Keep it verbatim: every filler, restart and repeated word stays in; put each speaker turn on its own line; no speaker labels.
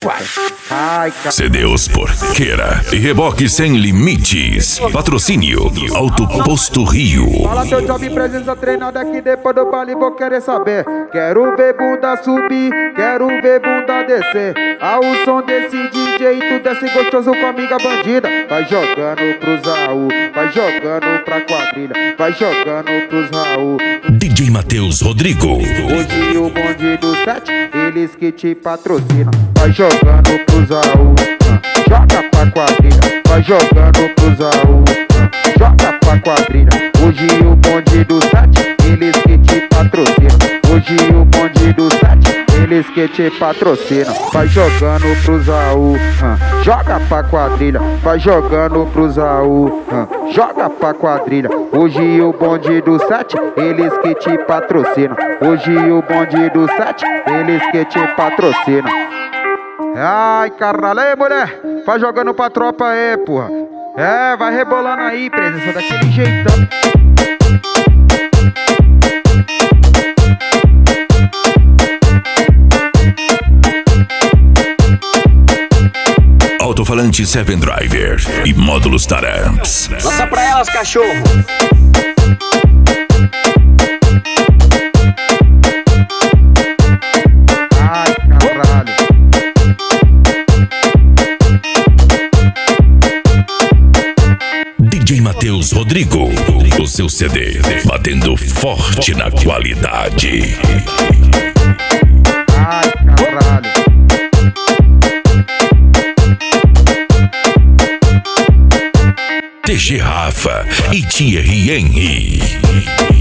Ai, cara.
C D Os Porqueira e reboque sem limites. Patrocínio Alto Posto Rio.
Fala teu job, presença treinada que depois do baile vou querer saber. Quero ver bunda subir, quero ver bunda descer. Ao som desse D J, tu desce gostoso com a amiga bandida. Vai jogando pros Raul, vai jogando pra quadrilha, vai jogando pros Raul.
D J Matheus Rodrigo.
Hoje o bonde do sete, eles que te patrocinam. Vai jogando pros Raul, joga pra quadrilha, vai jogando pros Raul, joga pra quadrilha. Hoje o bonde do sete, eles que te patrocinam. Hoje o bonde do sete, eles que te patrocinam. Vai jogando pros Raul, joga pra quadrilha, vai jogando pros Raul, joga pra quadrilha. Hoje o bonde do sete, eles que te patrocinam. Hoje o bonde do sete, eles que te patrocinam. Ai, caralho, aí mulher, vai jogando pra tropa aí, porra. É, vai rebolando aí, presença daquele jeitão.
Alto-falante Seven Driver e módulos Taramps.
Lança pra elas, cachorro.
Ai, caralho.
D J Matheus Rodrigo, o seu C D, batendo forte na qualidade.
Ai, caralho.
T G Rafa e Thierry Henry.